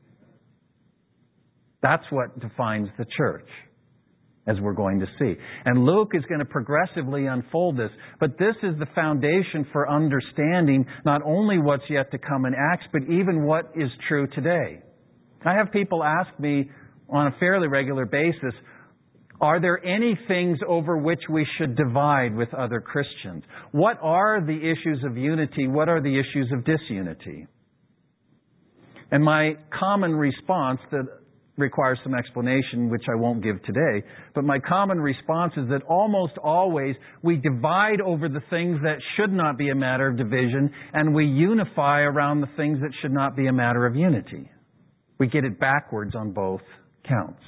That's what defines the church, as we're going to see. And Luke is going to progressively unfold this, but this is the foundation for understanding not only what's yet to come in Acts, but even what is true today. I have people ask me on a fairly regular basis, are there any things over which we should divide with other Christians? What are the issues of unity? What are the issues of disunity? And my common response that requires some explanation, which I won't give today, but my common response is that almost always we divide over the things that should not be a matter of division, and we unify around the things that should not be a matter of unity. We get it backwards on both counts.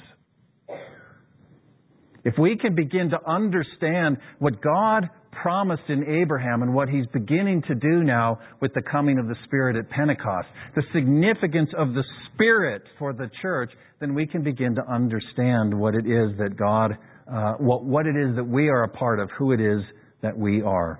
If we can begin to understand what God promised in Abraham and what He's beginning to do now with the coming of the Spirit at Pentecost, the significance of the Spirit for the church, then we can begin to understand what it is that God, uh, what, what it is that we are a part of, who it is that we are.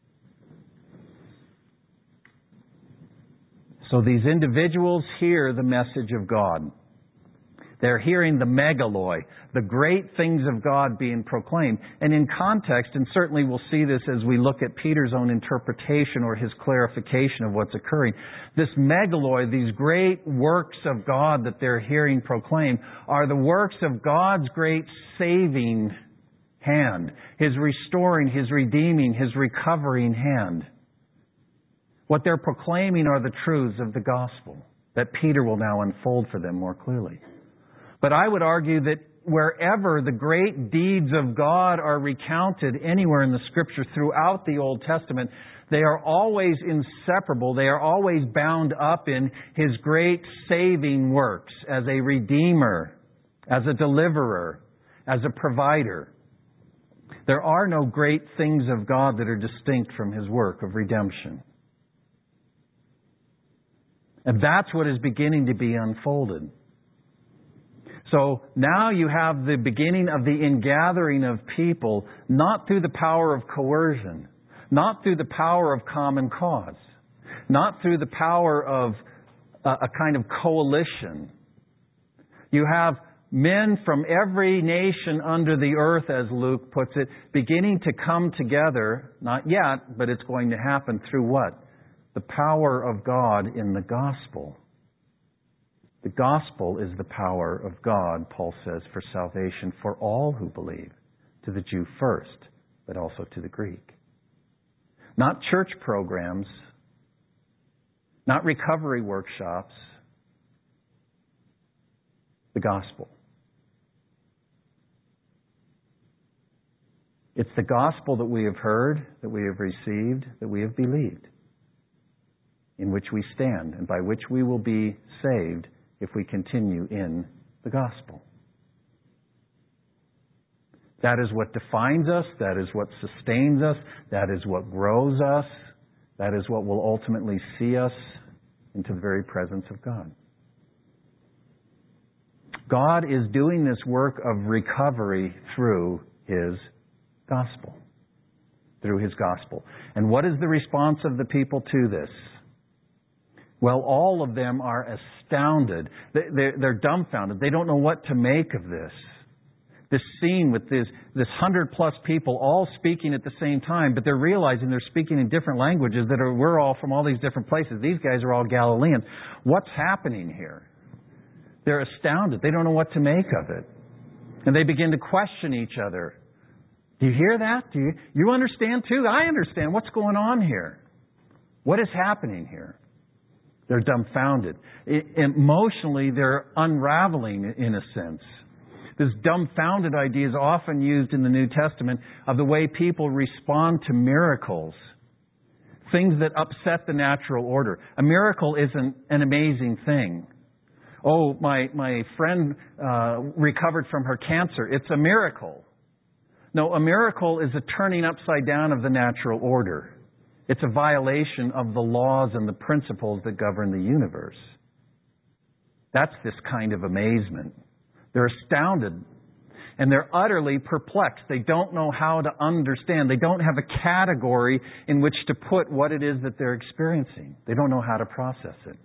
So these individuals hear the message of God. They're hearing the megaloi, the great things of God being proclaimed. And in context, and certainly we'll see this as we look at Peter's own interpretation or his clarification of what's occurring, this megaloi, these great works of God that they're hearing proclaimed, are the works of God's great saving hand, His restoring, His redeeming, His recovering hand. What they're proclaiming are the truths of the gospel that Peter will now unfold for them more clearly. But I would argue that wherever the great deeds of God are recounted anywhere in the Scripture throughout the Old Testament, they are always inseparable. They are always bound up in His great saving works as a redeemer, as a deliverer, as a provider. There are no great things of God that are distinct from His work of redemption. And that's what is beginning to be unfolded. So now you have the beginning of the ingathering of people, not through the power of coercion, not through the power of common cause, not through the power of a, a kind of coalition. You have men from every nation under the earth, as Luke puts it, beginning to come together, not yet, but it's going to happen through what? The power of God in the gospel. The gospel is the power of God, Paul says, for salvation for all who believe, to the Jew first, but also to the Greek. Not church programs, not recovery workshops, the gospel. It's the gospel that we have heard, that we have received, that we have believed, in which we stand, and by which we will be saved if we continue in the gospel. That is what defines us. That is what sustains us. That is what grows us. That is what will ultimately see us into the very presence of God. God is doing this work of recovery through His gospel. Through His gospel. And what is the response of the people to this? Well, all of them are astounded. They're dumbfounded. They don't know what to make of this. This scene with this, this hundred plus people all speaking at the same time, but they're realizing they're speaking in different languages that are, we're all from all these different places. These guys are all Galileans. What's happening here? They're astounded. They don't know what to make of it. And they begin to question each other. Do you hear that? Do you, you understand too? I understand. What's going on here? What is happening here? They're dumbfounded. I, emotionally, they're unraveling in a sense. This dumbfounded idea is often used in the New Testament of the way people respond to miracles. Things that upset the natural order. A miracle isn't an amazing thing. Oh, my, my friend uh, recovered from her cancer. It's a miracle. No, a miracle is a turning upside down of the natural order. It's a violation of the laws and the principles that govern the universe. That's this kind of amazement. They're astounded and they're utterly perplexed. They don't know how to understand. They don't have a category in which to put what it is that they're experiencing. They don't know how to process it.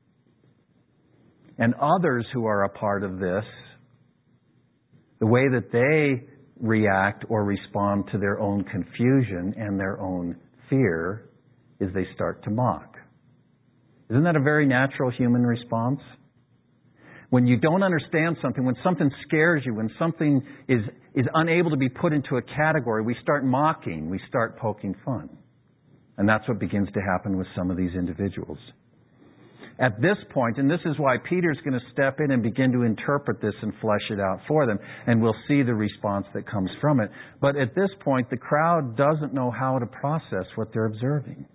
And others who are a part of this, the way that they react or respond to their own confusion and their own fear is they start to mock. Isn't that a very natural human response? When you don't understand something, when something scares you, when something is, is unable to be put into a category, we start mocking, we start poking fun. And that's what begins to happen with some of these individuals. At this point, and this is why Peter's going to step in and begin to interpret this and flesh it out for them, and we'll see the response that comes from it. But at this point, the crowd doesn't know how to process what they're observing.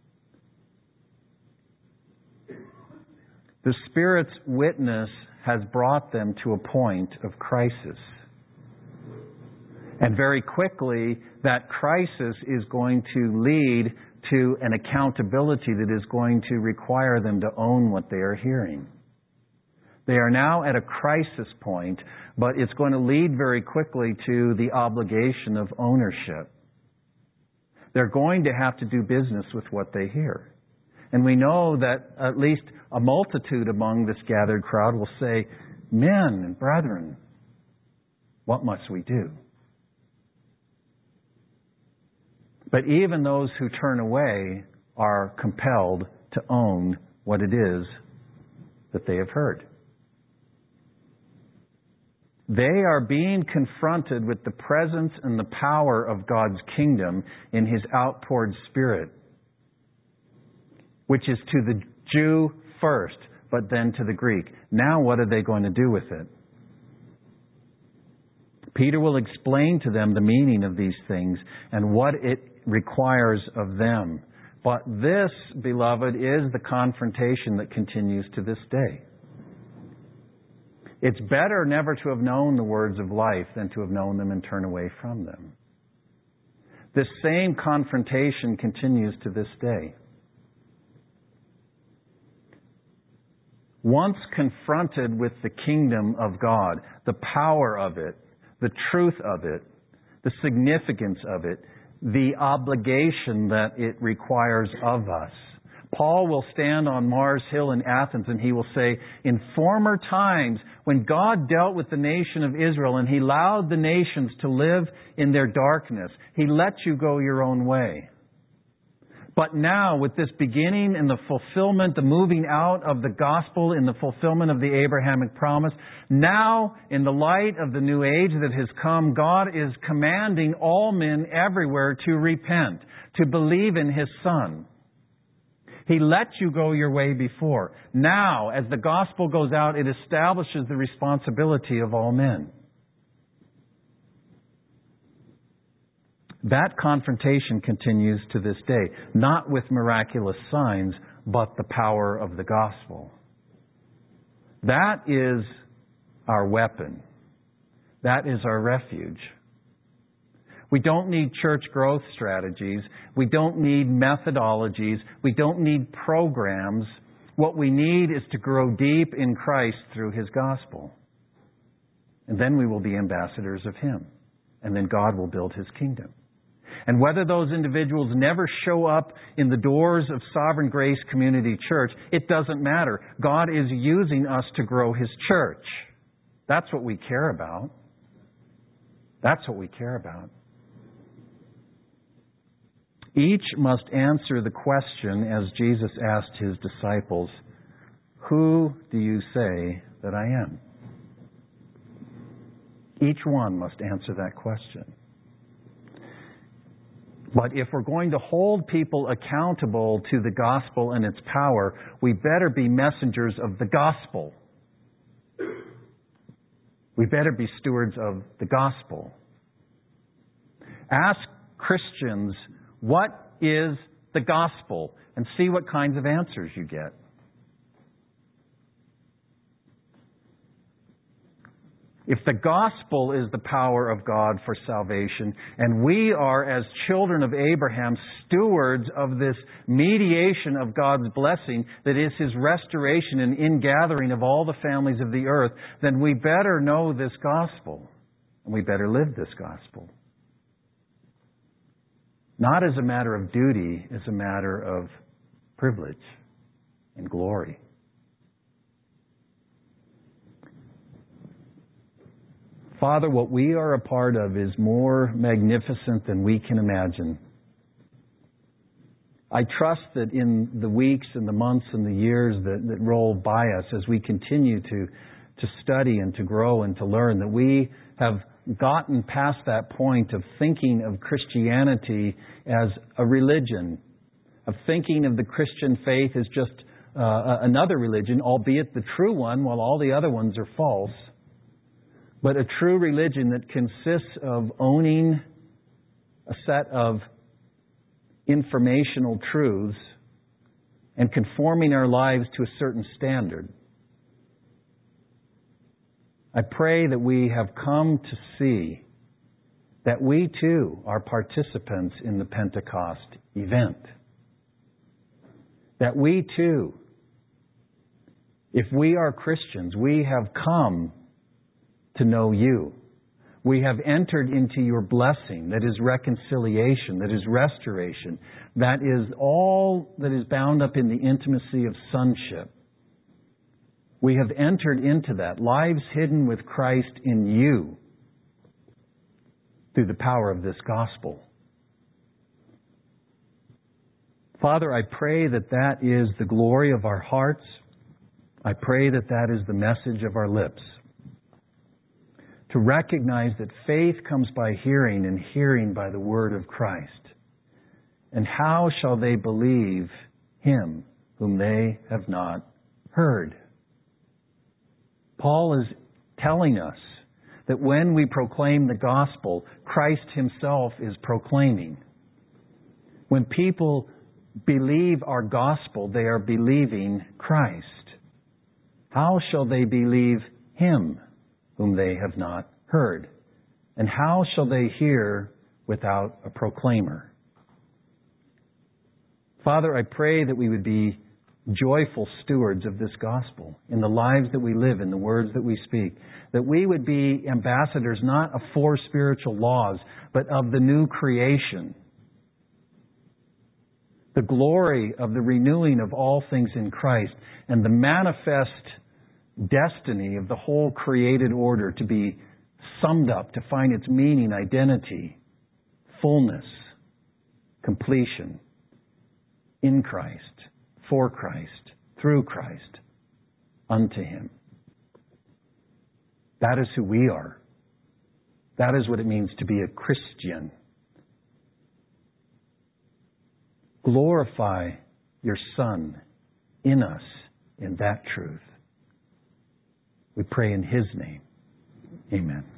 The Spirit's witness has brought them to a point of crisis. And very quickly, that crisis is going to lead to an accountability that is going to require them to own what they are hearing. They are now at a crisis point, but it's going to lead very quickly to the obligation of ownership. They're going to have to do business with what they hear. And we know that at least a multitude among this gathered crowd will say, "Men and brethren, what must we do?" But even those who turn away are compelled to own what it is that they have heard. They are being confronted with the presence and the power of God's kingdom in His outpoured Spirit, which is to the Jew first, but then to the Greek. Now what are they going to do with it? Peter will explain to them the meaning of these things and what it requires of them. But this, beloved, is the confrontation that continues to this day. It's better never to have known the words of life than to have known them and turn away from them. This same confrontation continues to this day. Once confronted with the kingdom of God, the power of it, the truth of it, the significance of it, the obligation that it requires of us, Paul will stand on Mars Hill in Athens and he will say, in former times, when God dealt with the nation of Israel and He allowed the nations to live in their darkness, He let you go your own way. But now, with this beginning and the fulfillment, the moving out of the gospel in the fulfillment of the Abrahamic promise, now, in the light of the new age that has come, God is commanding all men everywhere to repent, to believe in His Son. He let you go your way before. Now, as the gospel goes out, it establishes the responsibility of all men. That confrontation continues to this day, not with miraculous signs, but the power of the gospel. That is our weapon. That is our refuge. We don't need church growth strategies. We don't need methodologies. We don't need programs. What we need is to grow deep in Christ through His gospel. And then we will be ambassadors of Him. And then God will build His kingdom. And whether those individuals never show up in the doors of Sovereign Grace Community Church, it doesn't matter. God is using us to grow His church. That's what we care about. That's what we care about. Each must answer the question, as Jesus asked His disciples, "Who do you say that I am?" Each one must answer that question. But if we're going to hold people accountable to the gospel and its power, we better be messengers of the gospel. We better be stewards of the gospel. Ask Christians, what is the gospel? And see what kinds of answers you get. If the gospel is the power of God for salvation, and we are, as children of Abraham, stewards of this mediation of God's blessing that is His restoration and ingathering of all the families of the earth, then we better know this gospel, and we better live this gospel. Not as a matter of duty, as a matter of privilege and glory. Father, what we are a part of is more magnificent than we can imagine. I trust that in the weeks and the months and the years that, that roll by us as we continue to, to study and to grow and to learn, that we have gotten past that point of thinking of Christianity as a religion, of thinking of the Christian faith as just uh, another religion, albeit the true one, while all the other ones are false. But a true religion that consists of owning a set of informational truths and conforming our lives to a certain standard. I pray that we have come to see that we too are participants in the Pentecost event. That we too, if we are Christians, we have come to know You. We have entered into Your blessing, that is reconciliation, that is restoration, that is all that is bound up in the intimacy of sonship. We have entered into that, lives hidden with Christ in You through the power of this gospel. Father, I pray that that is the glory of our hearts. I pray that that is the message of our lips. To recognize that faith comes by hearing, and hearing by the word of Christ. And how shall they believe Him whom they have not heard? Paul is telling us that when we proclaim the gospel, Christ Himself is proclaiming. When people believe our gospel, they are believing Christ. How shall they believe Him whom they have not heard? And how shall they hear without a proclaimer? Father, I pray that we would be joyful stewards of this gospel in the lives that we live, in the words that we speak. That we would be ambassadors not of four spiritual laws, but of the new creation. The glory of the renewing of all things in Christ, and the manifest destiny of the whole created order to be summed up, to find its meaning, identity, fullness, completion in Christ, for Christ, through Christ, unto Him. That is who we are. That is what it means to be a Christian. Glorify Your Son in us in that truth. We pray in His name. Amen.